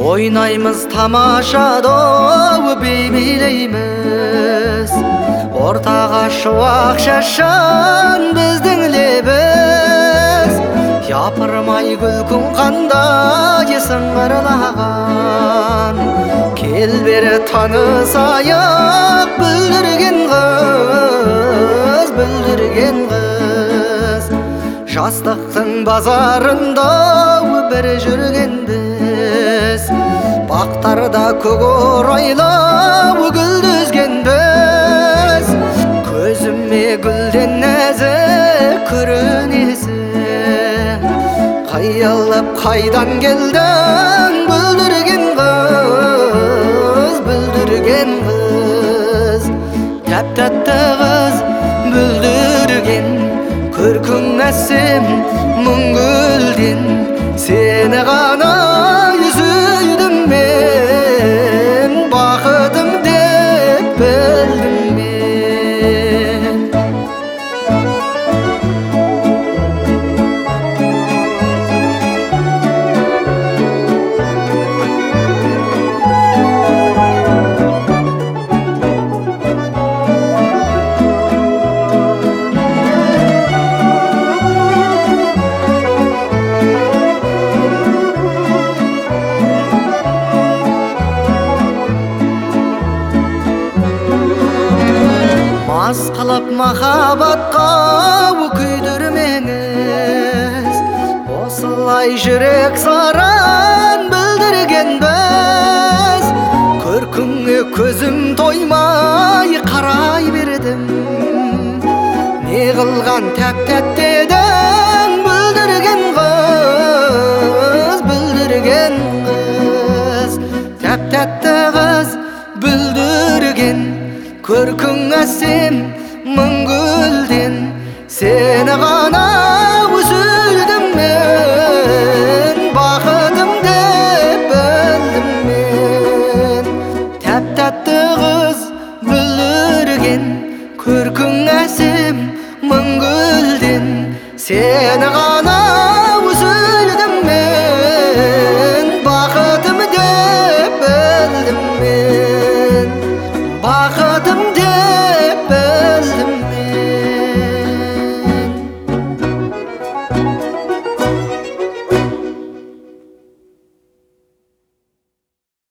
Ойнаймыз тамаша доп билейміз, ортаға шуақ шашқан біздің лебіз. Япырмай күлкің қандай сыңғырлаған, кел бері танысайық, бүлдірген қыз. Жастықтың базарында бір жүргенбіз, бақтарда көк орайлап гүлдезгенбіз. Көзіме гүлден нәзік көрінесің, қиялап қайдан келдің, бүлдірген қыз. Тәп-тәтті қыз, бүлдірген, көркің әсем мың гүлден, сені ғана сүйдім мен, бақытым деп білдім мен. Мас қылып махаббатқа күйдірмеңіз, осылай жүрек саран білдіргенбіз. Көркіңе көзім тоймай қарай бердім, не қылған тәп-тәтті едің, бүлдірген қыз. Тәп-тәтті қыз, бүлдірген, көркің әсем мың гүлден, сені ғана